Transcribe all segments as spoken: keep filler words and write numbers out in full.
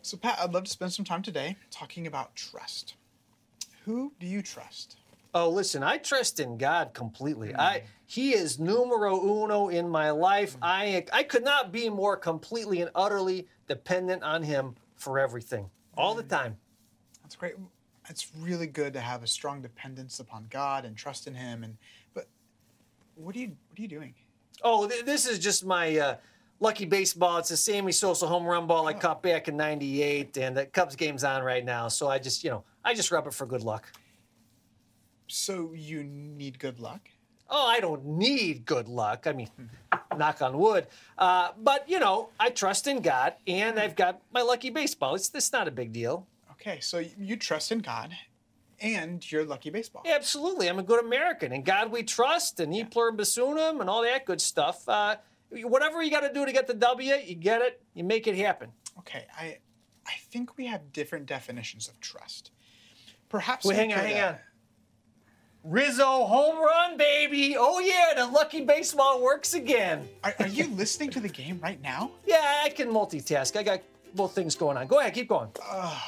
So, Pat, I'd love to spend some time today talking about trust. Who do you trust? Oh, listen, I trust in God completely. Mm. I He is numero uno in my life. Mm. I I could not be more completely and utterly dependent on Him for everything, all the time. That's great. It's really good to have a strong dependence upon God and trust in Him. And but what are you what are you doing? Oh, th- this is just my uh, lucky baseball. It's a Sammy Sosa home run ball I oh. caught back in ninety-eight, and the Cubs game's on right now. So I just, you know, I just rub it for good luck. So you need good luck? Oh, I don't need good luck. I mean, knock on wood. Uh, but, you know, I trust in God, and I've got my lucky baseball. It's, it's not a big deal. Okay, so you trust in God and your lucky baseball. Yeah, absolutely. I'm a good American. In God we trust, and E pluribus unum, and all that good stuff. Uh, whatever you got to do to get the W, you get it, you make it happen. Okay, I I think we have different definitions of trust. Perhaps Wait, we hang on, could, hang uh, on. Rizzo home run, baby. Oh, yeah, the lucky baseball works again. Are, are you listening to the game right now? Yeah, I can multitask. I got both things going on. Go ahead, keep going. Uh,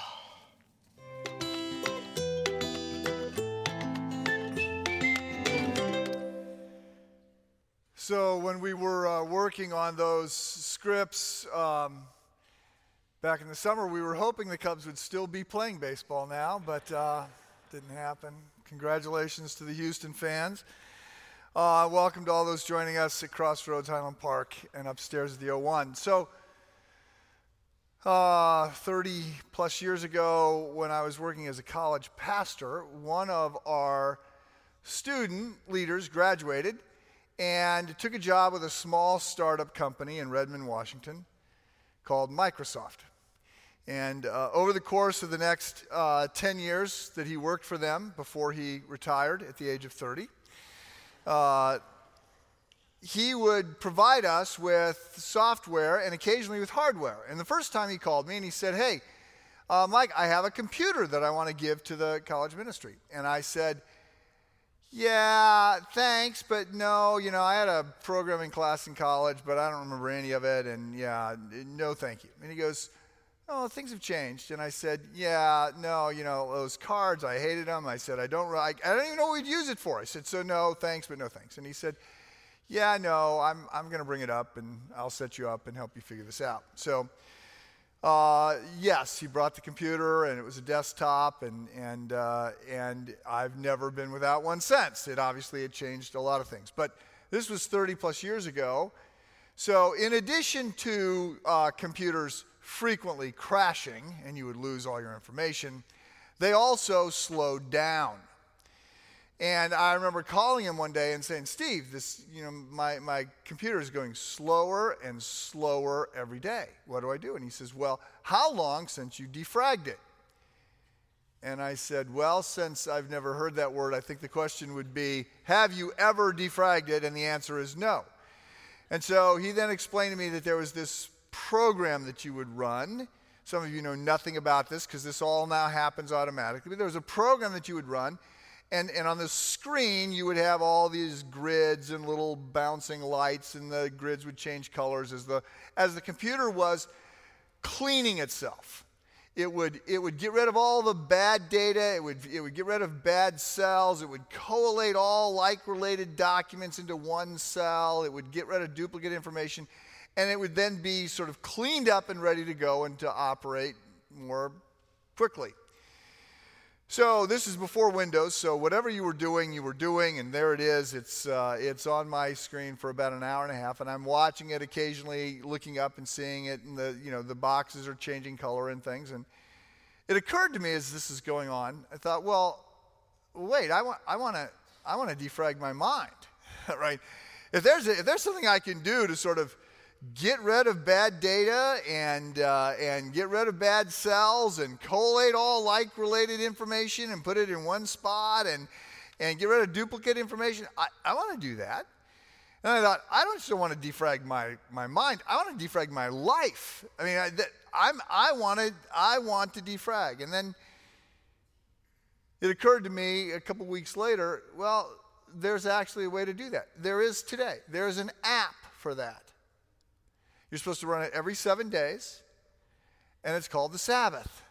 So when we were uh, working on those scripts um, back in the summer, we were hoping the Cubs would still be playing baseball now, but uh, didn't happen. Congratulations to the Houston fans. Uh, welcome to all those joining us at Crossroads Highland Park and upstairs at the O one. So uh, thirty plus years ago, when I was working as a college pastor, one of our student leaders graduated and took a job with a small startup company in Redmond, Washington called Microsoft. And uh, over the course of the next uh, ten years that he worked for them before he retired at the age of thirty, uh, he would provide us with software and occasionally with hardware. And the first time he called me and he said, hey, uh, Mike, I have a computer that I want to give to the college ministry. And I said, yeah, thanks, but no, you know, I had a programming class in college, but I don't remember any of it, and yeah, no thank you. And he goes, oh, things have changed. And I said, yeah, no, you know, those cards, I hated them. I said, I don't, I, I don't even know what we'd use it for. I said, so no, thanks, but no thanks. And he said, yeah, no, I'm, I'm going to bring it up, and I'll set you up and help you figure this out. So Uh, yes, he brought the computer, and it was a desktop, and and uh, and I've never been without one since. It obviously had changed a lot of things, but this was thirty plus years ago. So in addition to uh, computers frequently crashing, and you would lose all your information, they also slowed down. And I remember calling him one day and saying, Steve, this, you know, my, my computer is going slower and slower every day. What do I do? And he says, well, how long since you defragged it? And I said, well, since I've never heard that word, I think the question would be, have you ever defragged it? And the answer is no. And so he then explained to me that there was this program that you would run. Some of you know nothing about this because this all now happens automatically. But there was a program that you would run. And, and on the screen, you would have all these grids and little bouncing lights, and the grids would change colors as the, as the computer was cleaning itself. It would, it would get rid of all the bad data. It would, it would get rid of bad cells. It would collate all like-related documents into one cell. It would get rid of duplicate information. And it would then be sort of cleaned up and ready to go and to operate more quickly. So this is before Windows, so whatever you were doing, you were doing, and there it is. It's uh, it's on my screen for about an hour and a half, and I'm watching it occasionally, looking up and seeing it, and the you know the boxes are changing color and things. And it occurred to me as this is going on, I thought, well, wait, I want I want to I want to defrag my mind, right? If there's a, if there's something I can do to sort of get rid of bad data and uh, and get rid of bad cells and collate all like-related information and put it in one spot and and get rid of duplicate information. I, I want to do that. And I thought, I don't just want to defrag my, my mind. I want to defrag my life. I mean, I, that, I'm I wanted I want to defrag. And then it occurred to me a couple weeks later, well, there's actually a way to do that. There is today. There is an app for that. You're supposed to run it every seven days, and it's called the Sabbath.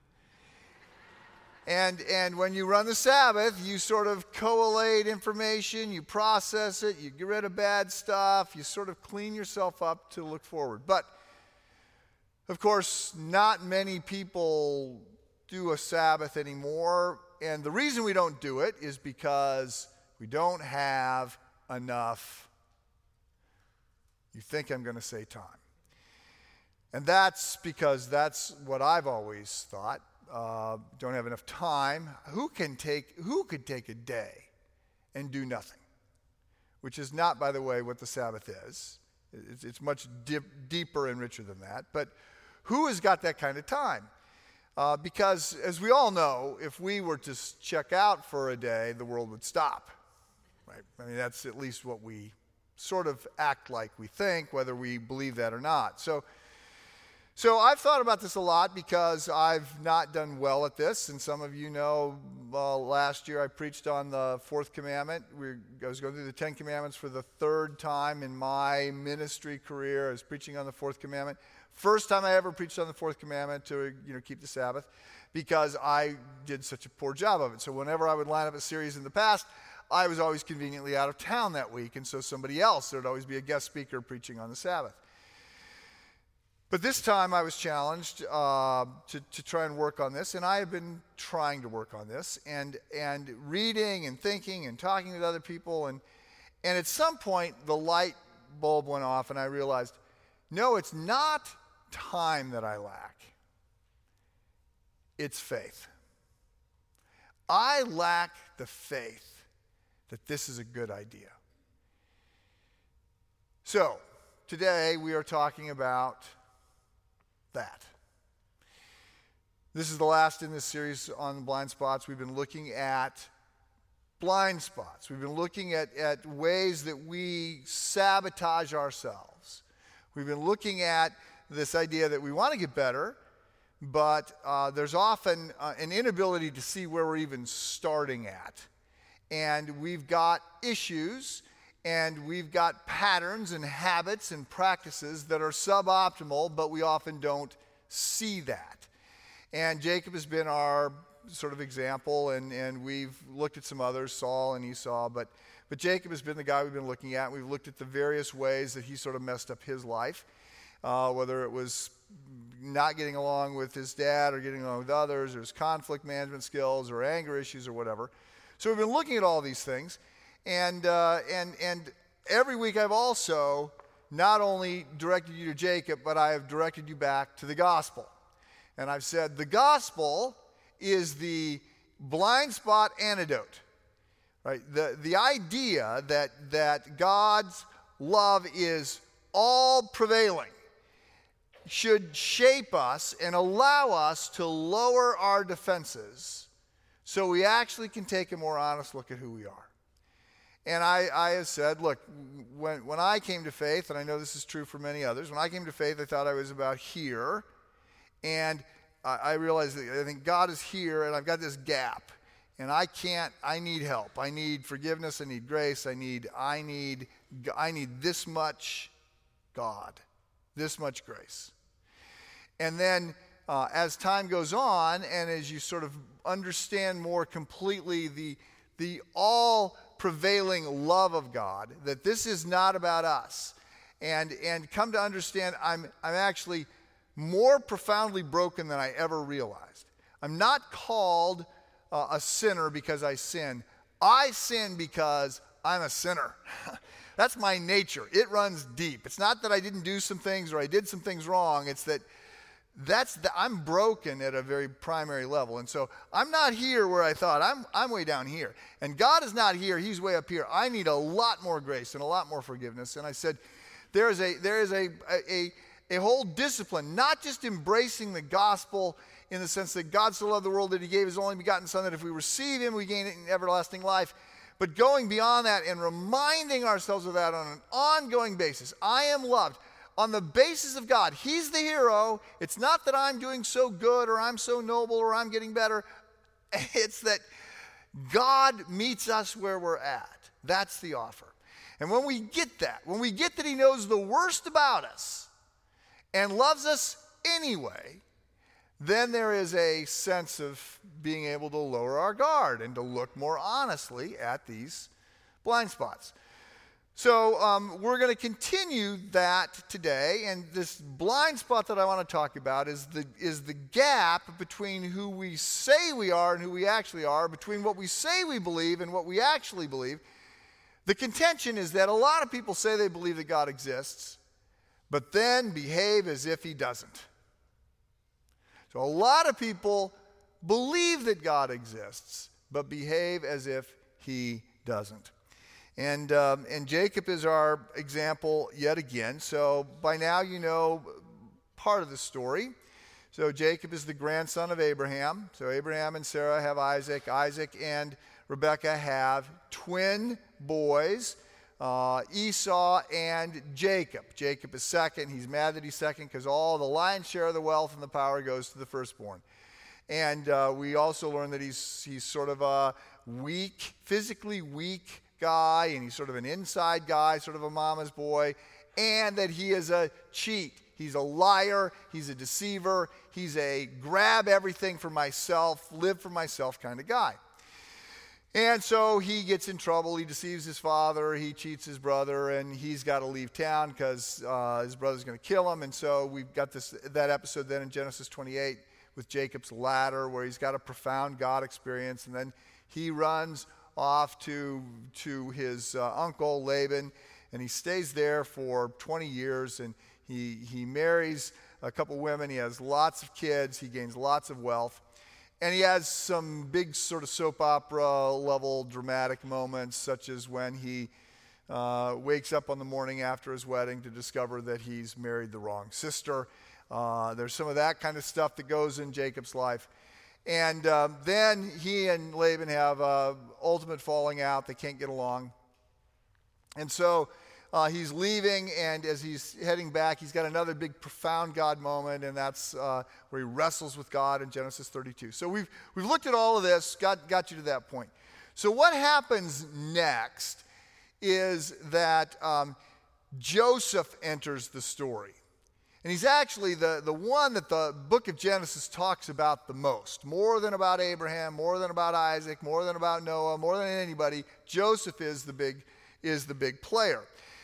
And, and when you run the Sabbath, you sort of collate information, you process it, you get rid of bad stuff, you sort of clean yourself up to look forward. But, of course, not many people do a Sabbath anymore. And the reason we don't do it is because we don't have enough, you think I'm going to say time. And that's because that's what I've always thought. Uh, don't have enough time. Who can take, who could take a day and do nothing? Which is not, by the way, what the Sabbath is. It's, it's much dip, deeper and richer than that. But who has got that kind of time? Uh, because, as we all know, if we were to check out for a day, the world would stop. Right? I mean, that's at least what we sort of act like we think, whether we believe that or not. So, so I've thought about this a lot because I've not done well at this. And some of you know, uh, last year I preached on the fourth commandment. We, I was going through the Ten Commandments for the third time in my ministry career. I was preaching on the fourth commandment. First time I ever preached on the fourth commandment to, you know, keep the Sabbath, because I did such a poor job of it. So whenever I would line up a series in the past, I was always conveniently out of town that week, and so somebody else, there would always be a guest speaker preaching on the Sabbath. But this time I was challenged uh, to, to try and work on this, and I have been trying to work on this, and and reading and thinking and talking with other people, and and at some point the light bulb went off, and I realized, no, it's not time that I lack. It's faith. I lack the faith that this is a good idea. So, today we are talking about that. This is the last in this series on blind spots. We've been looking at blind spots. We've been looking at, at ways that we sabotage ourselves. We've been looking at this idea that we want to get better, but uh, there's often uh, an inability to see where we're even starting at. And we've got issues, and we've got patterns and habits and practices that are suboptimal, but we often don't see that. And Jacob has been our sort of example, and, and we've looked at some others, Saul and Esau, but, but Jacob has been the guy we've been looking at. We've looked at the various ways that he sort of messed up his life, uh, whether it was not getting along with his dad or getting along with others, or his conflict management skills or anger issues or whatever. So we've been looking at all these things. And, uh, and, and every week I've also not only directed you to Jacob, but I have directed you back to the gospel. And I've said the gospel is the blind spot antidote. Right? The, the idea that, that God's love is all prevailing should shape us and allow us to lower our defenses so we actually can take a more honest look at who we are. And I, I have said, look, when, when I came to faith, and I know this is true for many others, when I came to faith, I thought I was about here. And I, I realized that I think God is here, and I've got this gap. And I can't, I need help. I need forgiveness. I need grace. I need, I need, I need this much God, this much grace. And then uh, as time goes on, and as you sort of understand more completely the, the all prevailing love of God, that this is not about us, and and come to understand I'm I'm actually more profoundly broken than I ever realized. I'm not called uh, a sinner because I sin. I sin because I'm a sinner. That's my nature. It runs deep. It's not that I didn't do some things or I did some things wrong. It's that That's the, I'm broken at a very primary level. And so I'm not here where I thought. I'm, I'm way down here. And God is not here. He's way up here. I need a lot more grace and a lot more forgiveness. And I said, there is a, there is a, a, a whole discipline, not just embracing the gospel in the sense that God so loved the world that he gave his only begotten son, that if we receive him, we gain it in everlasting life. But going beyond that and reminding ourselves of that on an ongoing basis. I am loved. On the basis of God. He's the hero. It's not that I'm doing so good or I'm so noble or I'm getting better. It's that God meets us where we're at. That's the offer. And when we get that, when we get that he knows the worst about us and loves us anyway, then there is a sense of being able to lower our guard and to look more honestly at these blind spots. So um, we're going to continue that today, and this blind spot that I want to talk about is the is the gap between who we say we are and who we actually are, between what we say we believe and what we actually believe. The contention is that a lot of people say they believe that God exists, but then behave as if he doesn't. So a lot of people believe that God exists, but behave as if he doesn't. And, um, and Jacob is our example yet again. So by now you know part of the story. So Jacob is the grandson of Abraham. So Abraham and Sarah have Isaac. Isaac and Rebekah have twin boys, uh, Esau and Jacob. Jacob is second. He's mad that he's second because all the lion's share of the wealth and the power goes to the firstborn. And uh, we also learn that he's, he's sort of a weak, physically weak guy, and he's sort of an inside guy, sort of a mama's boy, and that he is a cheat. He's a liar. He's a deceiver. He's a grab everything for myself, live for myself kind of guy. And so he gets in trouble. He deceives his father. He cheats his brother, and he's got to leave town because uh, his brother's going to kill him. And so we've got this that episode then in Genesis twenty-eight with Jacob's ladder, where he's got a profound God experience, and then he runs off to to his uh, uncle Laban, and he stays there for twenty years, and he he marries a couple women. He has lots of kids. He gains lots of wealth, and he has some big sort of soap opera level dramatic moments, such as when he uh, wakes up on the morning after his wedding to discover that he's married the wrong sister. Uh, there's some of that kind of stuff that goes in Jacob's life. And um, then he and Laban have uh, ultimate falling out. They can't get along. And so uh, he's leaving, and as he's heading back, he's got another big profound God moment, and that's uh, where he wrestles with God in Genesis thirty-two. So we've we've looked at all of this, got, got you to that point. So what happens next is that um, Joseph enters the story. And he's actually the, the one that the book of Genesis talks about the most. More than about Abraham, more than about Isaac, more than about Noah, more than anybody, Joseph is the big, is the big player.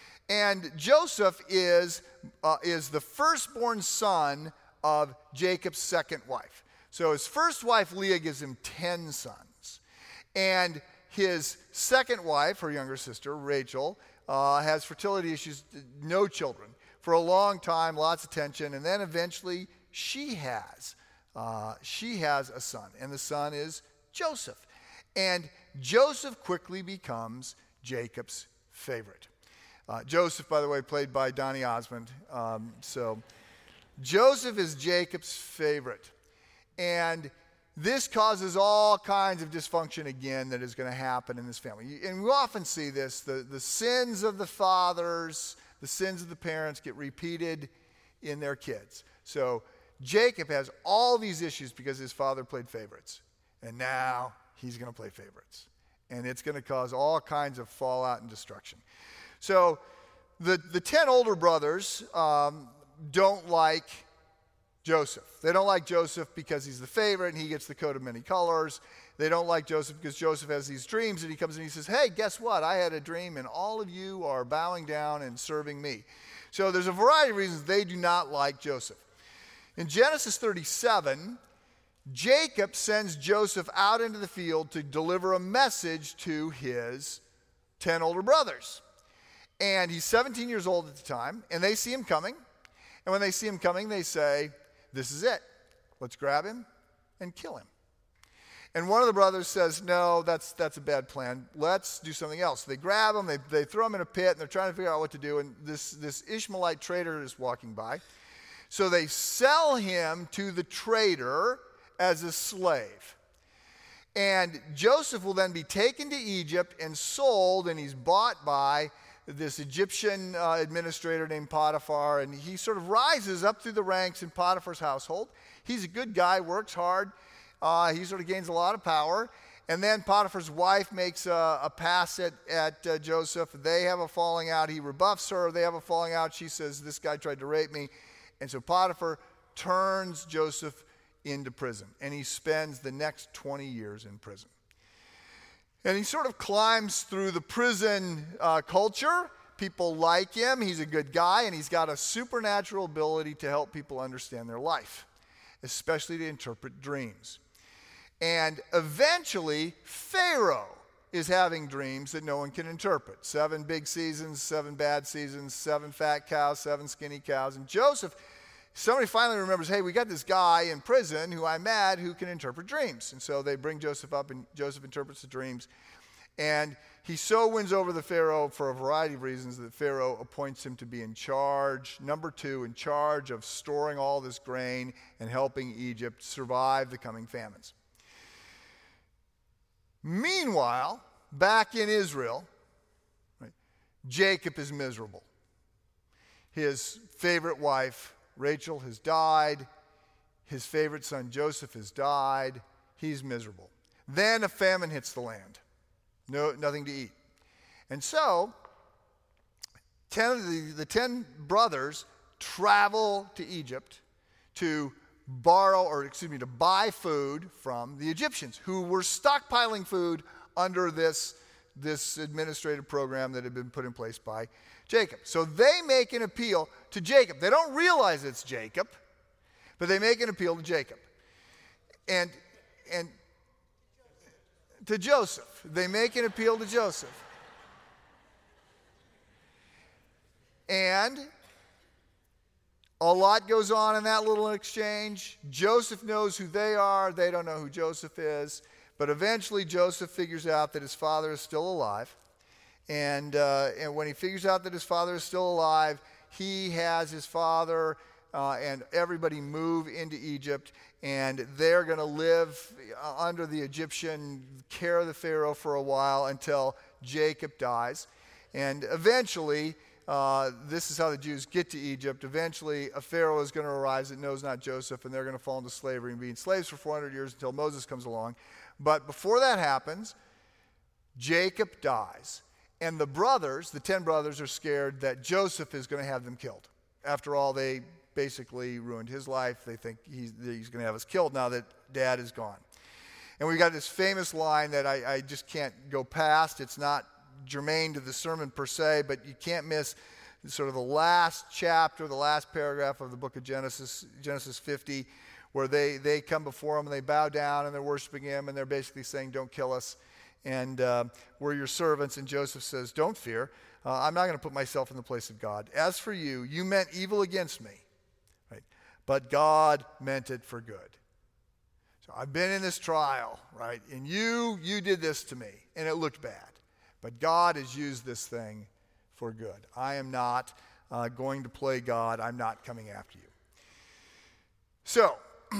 And Joseph is, uh, is the firstborn son of Jacob's second wife. So his first wife, Leah, gives him ten sons. And his second wife, her younger sister, Rachel, uh, has fertility issues, no children. For a long time, lots of tension, and then eventually she has, uh, she has a son, and the son is Joseph. And Joseph quickly becomes Jacob's favorite. Uh, Joseph, by the way, played by Donny Osmond. Um, so Joseph is Jacob's favorite. And this causes all kinds of dysfunction again that is going to happen in this family. And we often see this, the, the sins of the fathers, the sins of the parents get repeated in their kids. So Jacob has all these issues because his father played favorites. And now he's going to play favorites. And it's going to cause all kinds of fallout and destruction. So the, the ten older brothers um, don't like Joseph. They don't like Joseph because he's the favorite and he gets the coat of many colors. They don't like Joseph because Joseph has these dreams, and he comes and he says, hey, guess what? I had a dream, and all of you are bowing down and serving me. So there's a variety of reasons they do not like Joseph. In Genesis thirty-seven, Jacob sends Joseph out into the field to deliver a message to his ten older brothers. And he's seventeen years old at the time, and they see him coming. And when they see him coming, they say, this is it. Let's grab him and kill him. And one of the brothers says, no, that's that's a bad plan. Let's do something else. They grab him, they, they throw him in a pit, and they're trying to figure out what to do. And this, this Ishmaelite trader is walking by. So they sell him to the trader as a slave. And Joseph will then be taken to Egypt and sold, and he's bought by this Egyptian uh, administrator named Potiphar. And he sort of rises up through the ranks in Potiphar's household. He's a good guy, works hard. Uh, he sort of gains a lot of power. And then Potiphar's wife makes a, a pass at, at uh, Joseph. They have a falling out. He rebuffs her. They have a falling out. She says, this guy tried to rape me. And so Potiphar turns Joseph into prison, and he spends the next twenty years in prison. And he sort of climbs through the prison uh, culture. People like him. He's a good guy, and he's got a supernatural ability to help people understand their life, especially to interpret dreams. And eventually, Pharaoh is having dreams that no one can interpret. Seven big seasons, seven bad seasons, seven fat cows, seven skinny cows. And Joseph, somebody finally remembers, hey, we got this guy in prison who I met who can interpret dreams. And so they bring Joseph up, and Joseph interprets the dreams. And he so wins over the Pharaoh for a variety of reasons that Pharaoh appoints him to be in charge, number two, in charge of storing all this grain and helping Egypt survive the coming famines. Meanwhile, back in Israel, right, Jacob is miserable. His favorite wife, Rachel, has died. His favorite son, Joseph, has died. He's miserable. Then a famine hits the land. No, nothing to eat. And so, ten of the, the ten brothers travel to Egypt to borrow, or excuse me, to buy food from the Egyptians, who were stockpiling food under this, this administrative program that had been put in place by Jacob. So they make an appeal to Jacob. They don't realize it's Jacob, but they make an appeal to Jacob. And, and to Joseph. They make an appeal to Joseph. And a lot goes on in that little exchange. Joseph knows who they are. They don't know who Joseph is. But eventually Joseph figures out that his father is still alive. And, uh, and when he figures out that his father is still alive, he has his father uh, and everybody move into Egypt. And they're going to live under the Egyptian care of the Pharaoh for a while until Jacob dies. And eventually, Uh, this is how the Jews get to Egypt. Eventually, a Pharaoh is going to arise that knows not Joseph, and they're going to fall into slavery and be slaves for four hundred years until Moses comes along. But before that happens, Jacob dies. And the brothers, the ten brothers, are scared that Joseph is going to have them killed. After all, they basically ruined his life. They think he's, he's going to have us killed now that Dad is gone. And we've got this famous line that I, I just can't go past. It's not germane to the sermon per se, but you can't miss sort of the last chapter, the last paragraph of the book of Genesis, Genesis fifty, where they, they come before him and they bow down and they're worshiping him and they're basically saying, don't kill us, and uh, we're your servants. And Joseph says, don't fear, uh, I'm not going to put myself in the place of God. As for you, you meant evil against me, right? But God meant it for good. So I've been in this trial, right? And you, you did this to me, and it looked bad. But God has used this thing for good. I am not uh, going to play God. I'm not coming after you. So,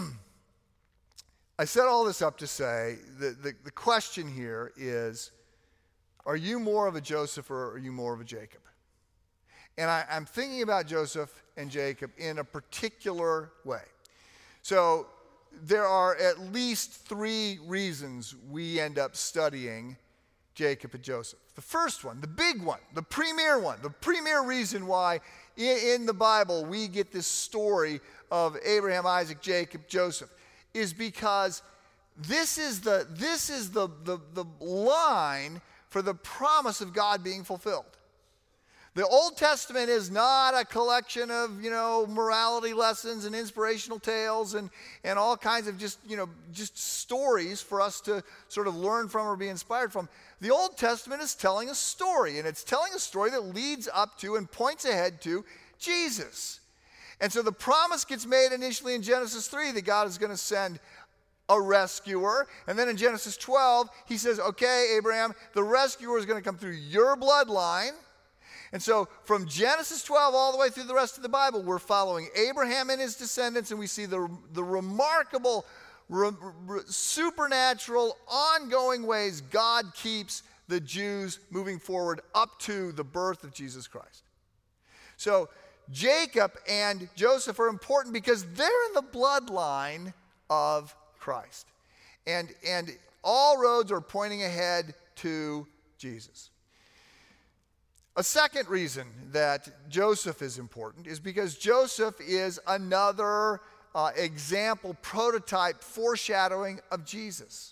I set all this up to say that the, the question here is, are you more of a Joseph or are you more of a Jacob? And I, I'm thinking about Joseph and Jacob in a particular way. So, there are at least three reasons we end up studying Jacob and Joseph. The first one, the big one, the premier one, the premier reason why in, in the Bible we get this story of Abraham, Isaac, Jacob, Joseph is because this is the this is the, the, the line for the promise of God being fulfilled. The Old Testament is not a collection of, you know, morality lessons and inspirational tales and, and all kinds of just, you know, just stories for us to sort of learn from or be inspired from. The Old Testament is telling a story, and it's telling a story that leads up to and points ahead to Jesus. And so the promise gets made initially in Genesis three that God is going to send a rescuer. And then in Genesis twelve, he says, okay, Abraham, the rescuer is going to come through your bloodline. And so from Genesis twelve all the way through the rest of the Bible, we're following Abraham and his descendants, and we see the, the remarkable, re, re, supernatural, ongoing ways God keeps the Jews moving forward up to the birth of Jesus Christ. So Jacob and Joseph are important because they're in the bloodline of Christ. And, and all roads are pointing ahead to Jesus. A second reason that Joseph is important is because Joseph is another uh, example, prototype, foreshadowing of Jesus.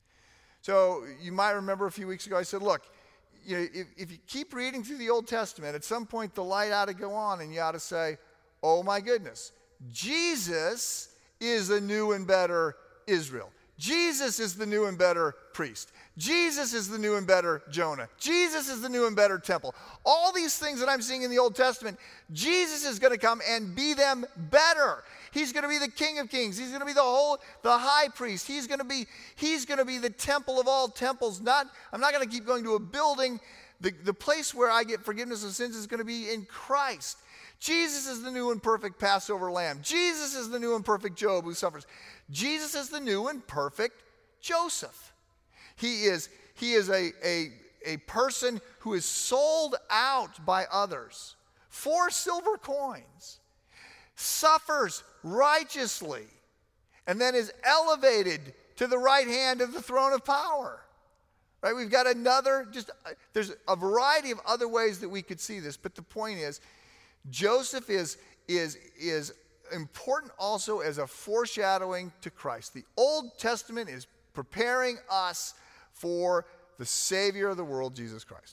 So you might remember a few weeks ago I said, look, you know, if, if you keep reading through the Old Testament, at some point the light ought to go on and you ought to say, oh my goodness, Jesus is a new and better Israel. Jesus is the new and better priest. Jesus is the new and better Jonah. Jesus is the new and better temple. All these things that I'm seeing in the Old Testament, Jesus is going to come and be them better. He's going to be the King of Kings. He's going to be the whole, the high priest. He's going to be, he's going to be the temple of all temples. Not, I'm not going to keep going to a building. The, the place where I get forgiveness of sins is going to be in Christ. Jesus is the new and perfect Passover lamb. Jesus is the new and perfect Job who suffers. Jesus is the new and perfect Joseph. He is, he is a, a, a person who is sold out by others for silver coins, suffers righteously, and then is elevated to the right hand of the throne of power. Right? We've got another, just, there's a variety of other ways that we could see this, but the point is, Joseph is, is, is important also as a foreshadowing to Christ. The Old Testament is preparing us for the Savior of the world, Jesus Christ.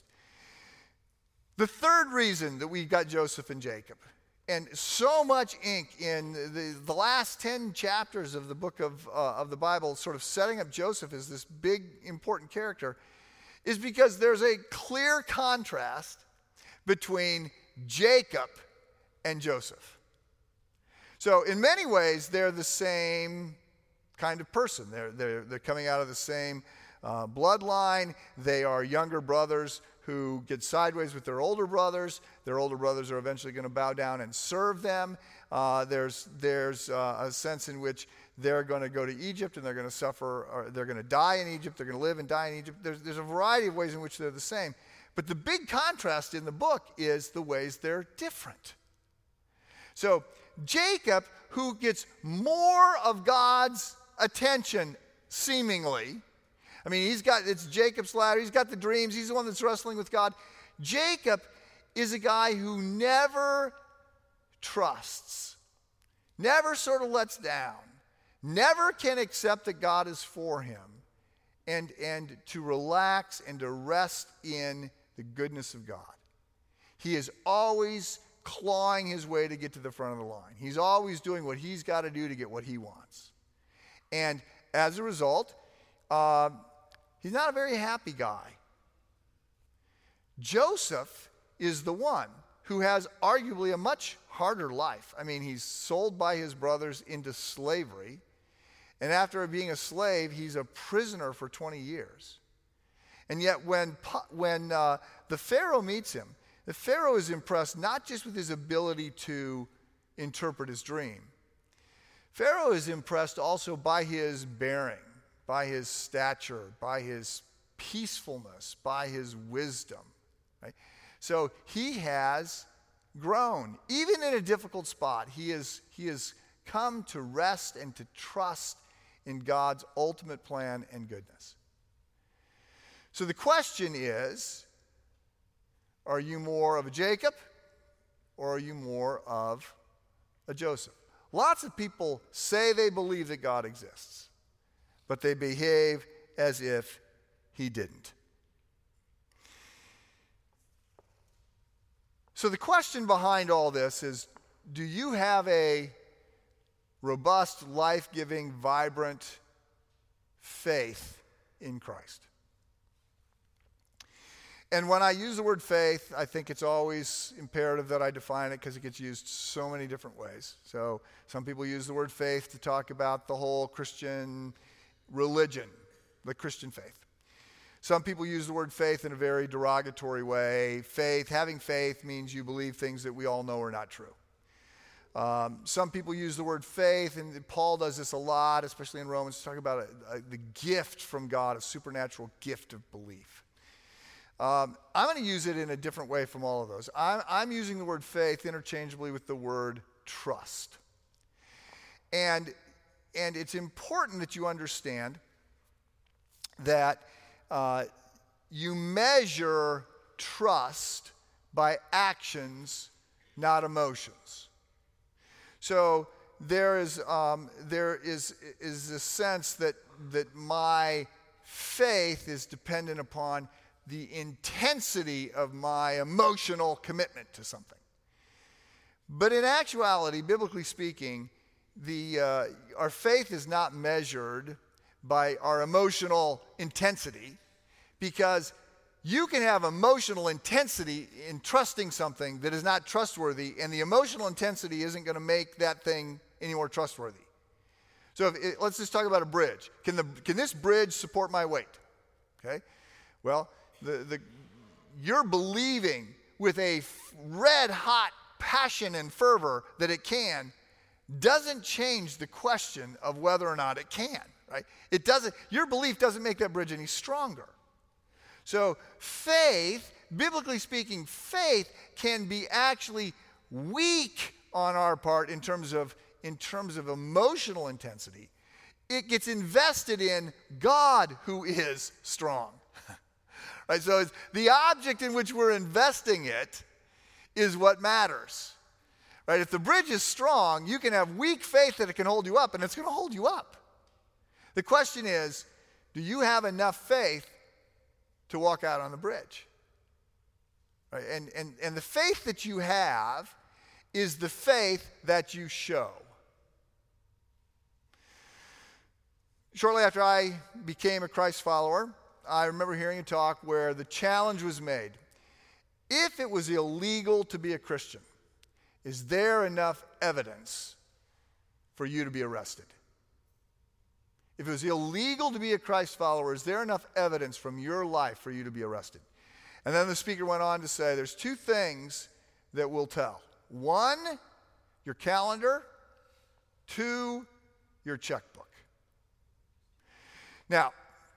The third reason that we got Joseph and Jacob, and so much ink in the, the last ten chapters of the book of, uh, of the Bible sort of setting up Joseph as this big, important character, is because there's a clear contrast between Jacob and Joseph. So in many ways, they're the same kind of person. They're, they're, they're coming out of the same uh, bloodline. They are younger brothers who get sideways with their older brothers. Their older brothers are eventually going to bow down and serve them. Uh, there's there's uh, a sense in which they're going to go to Egypt and they're going to suffer, or they're going to die in Egypt. They're going to live and die in Egypt. There's, there's a variety of ways in which they're the same. But the big contrast in the book is the ways they're different. So Jacob, who gets more of God's attention, seemingly, I mean, he's got, it's Jacob's ladder, he's got the dreams, he's the one that's wrestling with God. Jacob is a guy who never trusts, never sort of lets down, never can accept that God is for him, and, and to relax and to rest in the goodness of God. He is always clawing his way to get to the front of the line. He's always doing what he's got to do to get what he wants. And as a result, uh, he's not a very happy guy. Joseph is the one who has arguably a much harder life. I mean, he's sold by his brothers into slavery, and after being a slave, he's a prisoner for twenty years. And yet when, when uh, the Pharaoh meets him, the Pharaoh is impressed not just with his ability to interpret his dream. Pharaoh is impressed also by his bearing, by his stature, by his peacefulness, by his wisdom. Right? So he has grown. Even in a difficult spot, he, is, he has come to rest and to trust in God's ultimate plan and goodness. So the question is, are you more of a Jacob or are you more of a Joseph? Lots of people say they believe that God exists, but they behave as if he didn't. So the question behind all this is, do you have a robust, life-giving, vibrant faith in Christ? And when I use the word faith, I think it's always imperative that I define it because it gets used so many different ways. So some people use the word faith to talk about the whole Christian religion, the Christian faith. Some people use the word faith in a very derogatory way. Faith, having faith means you believe things that we all know are not true. Um, some people use the word faith, and Paul does this a lot, especially in Romans, to talk about a, a, the gift from God, a supernatural gift of belief. Um, I'm going to use it in a different way from all of those. I'm, I'm using the word faith interchangeably with the word trust. And, and it's important that you understand that uh, you measure trust by actions, not emotions. So there is um, there is is a sense that that my faith is dependent upon the intensity of my emotional commitment to something. But in actuality, biblically speaking, the uh, our faith is not measured by our emotional intensity, because you can have emotional intensity in trusting something that is not trustworthy, and the emotional intensity isn't going to make that thing any more trustworthy. So if it, let's just talk about a bridge. Can the can this bridge support my weight? Okay. Well, the the you're believing with a red hot passion and fervor that it can doesn't change the question of whether or not it can. Right? It doesn't. Your belief doesn't make that bridge any stronger. So faith, biblically speaking, faith can be actually weak on our part in terms of in terms of emotional intensity. It gets invested in God, who is strong. Right? So it's the object in which we're investing it is what matters. Right? If the bridge is strong, you can have weak faith that it can hold you up, and it's going to hold you up. The question is, do you have enough faith to walk out on the bridge? Right? And, and, and the faith that you have is the faith that you show. Shortly after I became a Christ follower, I remember hearing a talk where the challenge was made. If it was illegal to be a Christian, is there enough evidence for you to be arrested? If it was illegal to be a Christ follower, is there enough evidence from your life for you to be arrested? And then the speaker went on to say, there's two things that will tell. One, your calendar. Two, your checkbook. Now,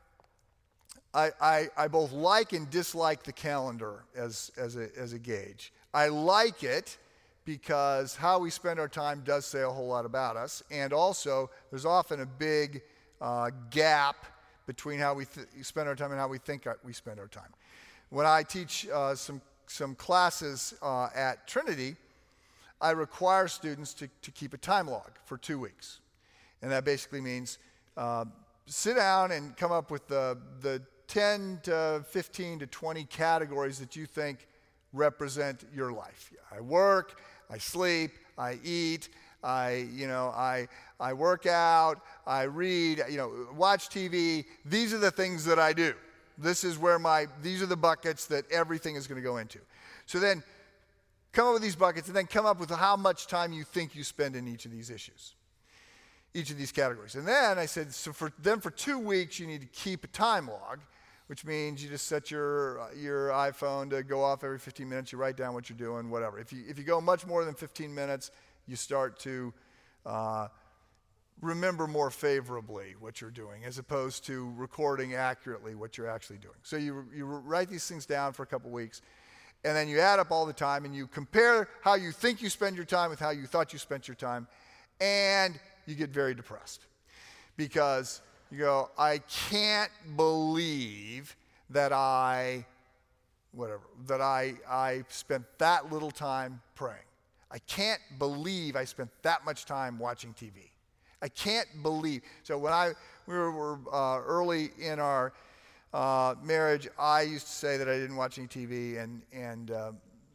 I, I, I both like and dislike the calendar as, as, a, as a gauge. I like it because how we spend our time does say a whole lot about us. And also, there's often a big Uh, gap between how we th- spend our time and how we think our, we spend our time. When I teach uh, some some classes uh, at Trinity, I require students to, to keep a time log for two weeks. And that basically means uh, sit down and come up with the, the ten to fifteen to twenty categories that you think represent your life. I work, I sleep, I eat, I, you know, I, I work out, I read, you know, watch T V. These are the things that I do. This is where my, these are the buckets that everything is going to go into. So then come up with these buckets and then come up with how much time you think you spend in each of these issues, each of these categories. And then I said, so for then for two weeks you need to keep a time log, which means you just set your your iPhone to go off every fifteen minutes. You write down what you're doing, whatever. If you if you go much more than fifteen minutes, you start to uh, remember more favorably what you're doing as opposed to recording accurately what you're actually doing. So you, you write these things down for a couple weeks, and then you add up all the time, and you compare how you think you spend your time with how you thought you spent your time, and you get very depressed. Because you go, I can't believe that I, whatever, that I, I spent that little time praying. I can't believe I spent that much time watching T V. I can't believe. So when I we were, were uh, early in our uh, marriage, I used to say that I didn't watch any T V, and and uh,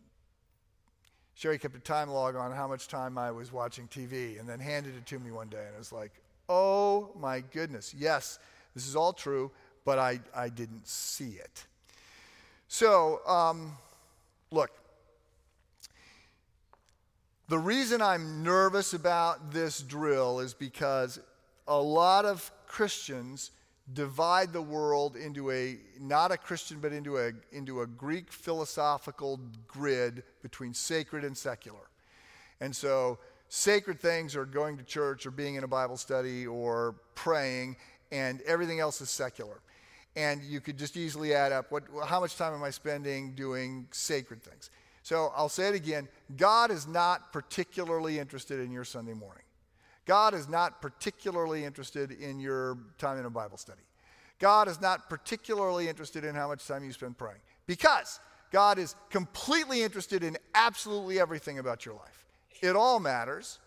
Sherry kept a time log on how much time I was watching T V, and then handed it to me one day, and I was like, oh my goodness, yes, this is all true, but I I didn't see it. So um, look. The reason I'm nervous about this drill is because a lot of Christians divide the world into a, not a Christian, but into a, into a Greek philosophical grid between sacred and secular. And so sacred things are going to church or being in a Bible study or praying, and everything else is secular. And you could just easily add up, what, how much time am I spending doing sacred things? So I'll say it again, God is not particularly interested in your Sunday morning. God is not particularly interested in your time in a Bible study. God is not particularly interested in how much time you spend praying. Because God is completely interested in absolutely everything about your life. It all matters.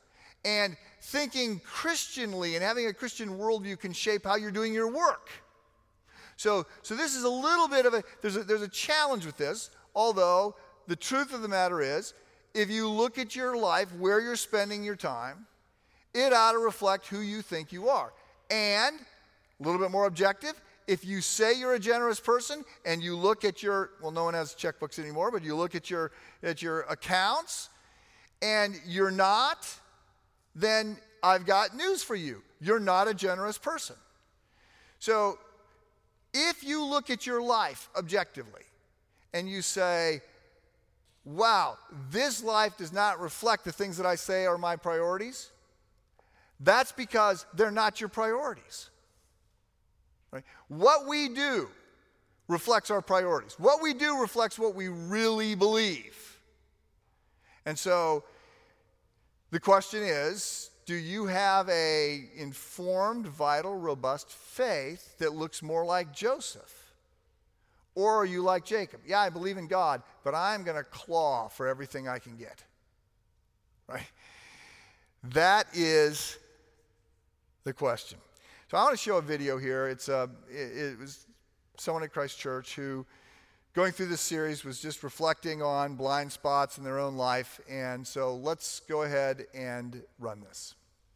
And thinking Christianly and having a Christian worldview can shape how you're doing your work. So, so this is a little bit of a there's, a, there's a challenge with this, although the truth of the matter is, if you look at your life, where you're spending your time, it ought to reflect who you think you are. And, a little bit more objective, if you say you're a generous person and you look at your, well, no one has checkbooks anymore, but you look at your, at your accounts and you're not, then I've got news for you. You're not a generous person. So, if you look at your life objectively and you say, wow, this life does not reflect the things that I say are my priorities, that's because they're not your priorities. Right? What we do reflects our priorities. What we do reflects what we really believe. And so the question is, do you have a informed, vital, robust faith that looks more like Joseph? Or are you like Jacob? Yeah, I believe in God, but I'm going to claw for everything I can get. Right? That is the question. So I want to show a video here. It's a, it, it was someone at Christ Church who, going through this series, was just reflecting on blind spots in their own life. And so let's go ahead and run this.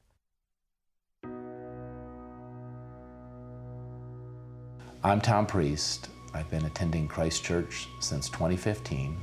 I'm Tom Priest. I've been attending Christ Church since twenty fifteen.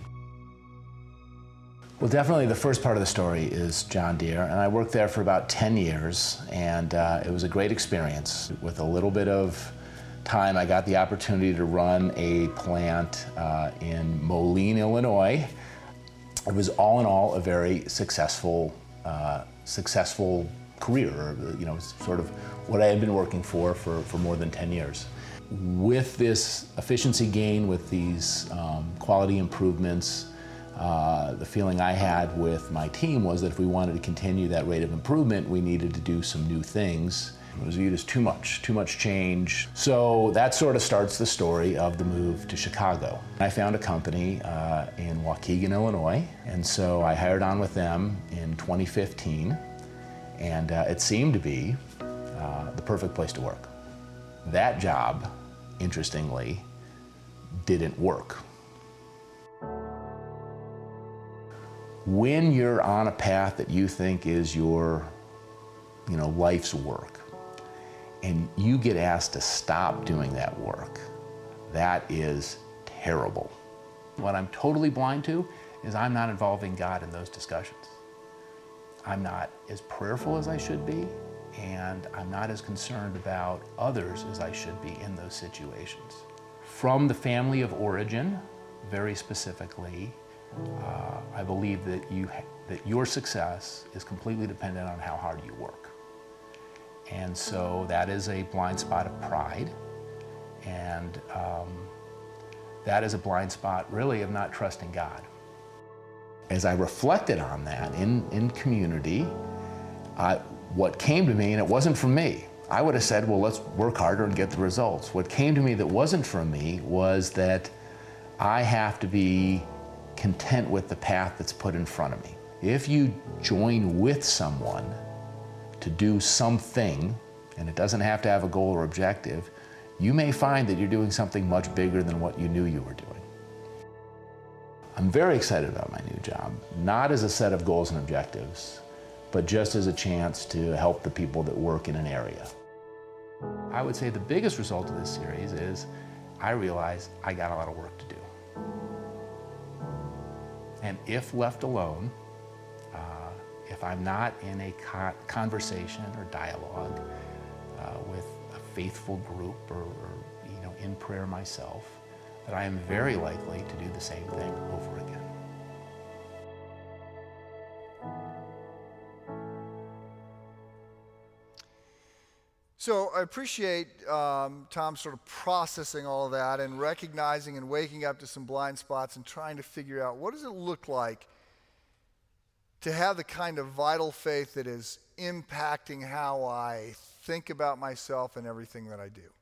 Well, definitely the first part of the story is John Deere, and I worked there for about ten years, and uh, it was a great experience. With a little bit of time, I got the opportunity to run a plant uh, in Moline, Illinois. It was all in all a very successful, uh, successful career, you know, sort of what I had been working for for, for more than ten years. With this efficiency gain, with these um, quality improvements, uh, the feeling I had with my team was that if we wanted to continue that rate of improvement, we needed to do some new things. It was viewed as too much, too much change. So that sort of starts the story of the move to Chicago. I found a company uh, in Waukegan, Illinois, and so I hired on with them in twenty fifteen, and uh, it seemed to be uh, the perfect place to work. That job, interestingly, didn't work. When you're on a path that you think is your, you know, life's work, and you get asked to stop doing that work, that is terrible. What I'm totally blind to is I'm not involving God in those discussions. I'm not as prayerful as I should be, and I'm not as concerned about others as I should be in those situations. From the family of origin, very specifically, uh, I believe that you ha- that your success is completely dependent on how hard you work. And so that is a blind spot of pride, and um, that is a blind spot really of not trusting God. As I reflected on that in, in community, I, what came to me, and it wasn't from me, I would have said, well, let's work harder and get the results. What came to me that wasn't from me was that I have to be content with the path that's put in front of me. If you join with someone to do something, and it doesn't have to have a goal or objective, you may find that you're doing something much bigger than what you knew you were doing. I'm very excited about my new job, not as a set of goals and objectives, but just as a chance to help the people that work in an area. I would say the biggest result of this series is I realize I got a lot of work to do. And if left alone, uh, if I'm not in a co- conversation or dialogue uh, with a faithful group or, or you know, in prayer myself, that I am very likely to do the same thing over again. So I appreciate um, Tom sort of processing all of that and recognizing and waking up to some blind spots and trying to figure out what does it look like to have the kind of vital faith that is impacting how I think about myself and everything that I do.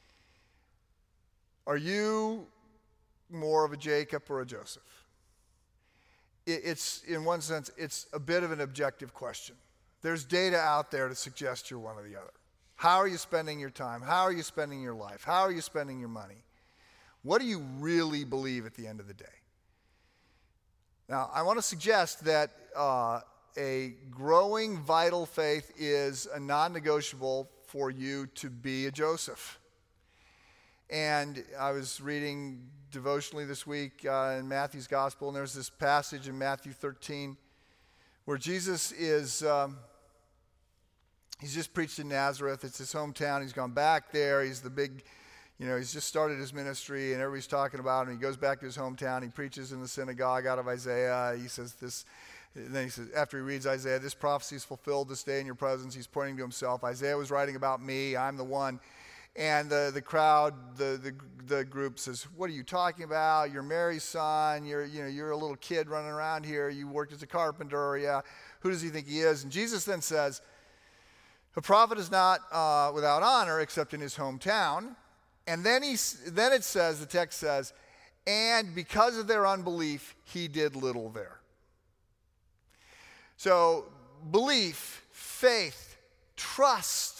Are you more of a Jacob or a Joseph? It, it's, in one sense, it's a bit of an objective question. There's data out there to suggest you're one or the other. How are you spending your time? How are you spending your life? How are you spending your money? What do you really believe at the end of the day? Now, I want to suggest that uh, a growing vital faith is a non-negotiable for you to be a Joseph. And I was reading devotionally this week uh, in Matthew's Gospel, and there's this passage in Matthew thirteen where Jesus is, um, he's just preached in Nazareth. It's his hometown. He's gone back there. He's the big, you know, he's just started his ministry, and everybody's talking about him. He goes back to his hometown. He preaches in the synagogue out of Isaiah. He says this, and then he says, after he reads Isaiah, this prophecy is fulfilled this day in your presence. He's pointing to himself. Isaiah was writing about me. I'm the one. And the, the crowd, the, the the group says, what are you talking about? You're Mary's son. You're, you know, you're a little kid running around here. You worked as a carpenter. Yeah. Who does he think he is? And Jesus then says, a prophet is not uh, without honor except in his hometown. And then, he, then it says, the text says, and because of their unbelief, he did little there. So belief, faith, trust,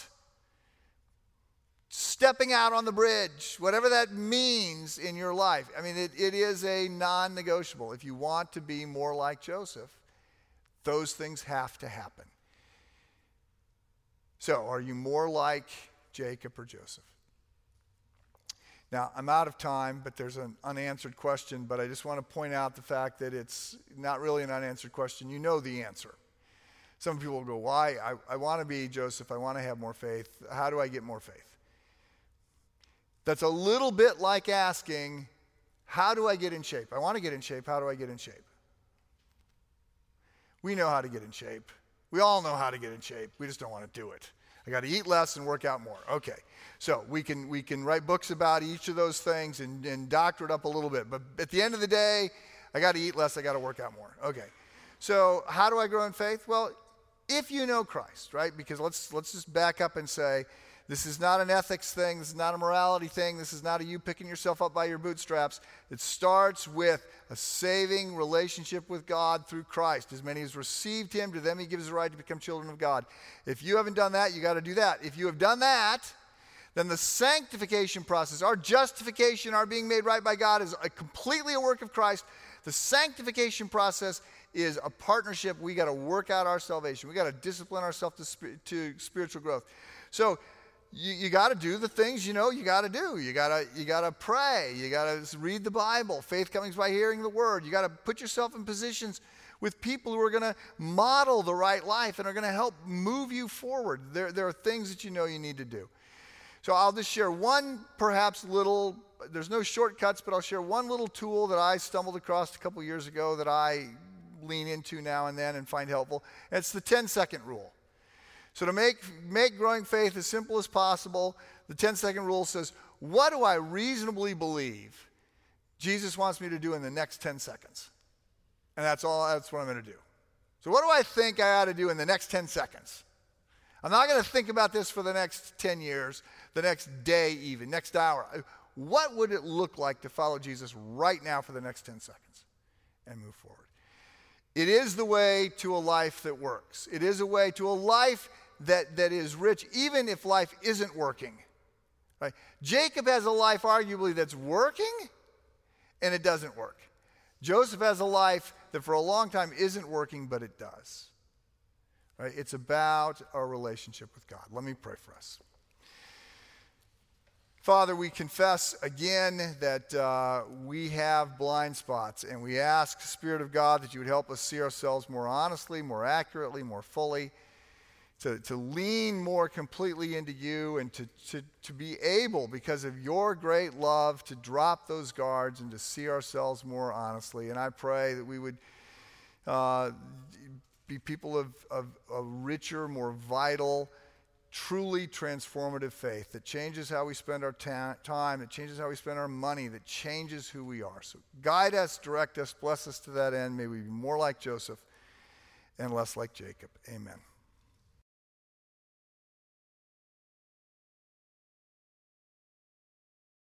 stepping out on the bridge, whatever that means in your life. I mean, it, it is a non-negotiable. If you want to be more like Joseph, those things have to happen. So, are you more like Jacob or Joseph? Now, I'm out of time, but there's an unanswered question, but I just want to point out the fact that it's not really an unanswered question. You know the answer. Some people will go, why? I, I want to be Joseph. I want to have more faith. How do I get more faith? That's a little bit like asking, how do I get in shape? I want to get in shape. How do I get in shape? We know how to get in shape. We all know how to get in shape. We just don't want to do it. I got to eat less and work out more. Okay. So we can we can write books about each of those things and, and doctor it up a little bit. But at the end of the day, I got to eat less. I got to work out more. Okay. So how do I grow in faith? Well, if you know Christ, right? Because let's let's just back up and say, this is not an ethics thing. This is not a morality thing. This is not a you picking yourself up by your bootstraps. It starts with a saving relationship with God through Christ. As many as received him, to them he gives the right to become children of God. If you haven't done that, you got to do that. If you have done that, then the sanctification process, our justification, our being made right by God is a completely a work of Christ. The sanctification process is a partnership. We got to work out our salvation. We got to discipline ourselves to, sp- to spiritual growth. So, You, you got to do the things you know you got to do. You got to you got to pray. You got to read the Bible. Faith comes by hearing the word. You got to put yourself in positions with people who are going to model the right life and are going to help move you forward. There, there are things that you know you need to do. So I'll just share one perhaps little, there's no shortcuts, but I'll share one little tool that I stumbled across a couple years ago that I lean into now and then and find helpful. It's the ten-second rule. So to make, make growing faith as simple as possible, the ten-second rule says, what do I reasonably believe Jesus wants me to do in the next ten seconds? And that's all, that's what I'm going to do. So what do I think I ought to do in the next ten seconds? I'm not going to think about this for the next ten years, the next day even, next hour. What would it look like to follow Jesus right now for the next ten seconds and move forward? It is the way to a life that works. It is a way to a life that, that is rich, even if life isn't working. Right? Jacob has a life arguably that's working, and it doesn't work. Joseph has a life that for a long time isn't working, but it does. Right? It's about our relationship with God. Let me pray for us. Father, we confess again that uh, we have blind spots, and we ask, Spirit of God, that you would help us see ourselves more honestly, more accurately, more fully, to, to lean more completely into you, and to, to, to be able, because of your great love, to drop those guards and to see ourselves more honestly. And I pray that we would uh, be people of, of a richer, more vital, truly transformative faith that changes how we spend our ta- time, that changes how we spend our money, that changes who we are. So guide us, direct us, bless us to that end. May we be more like Joseph and less like Jacob. Amen.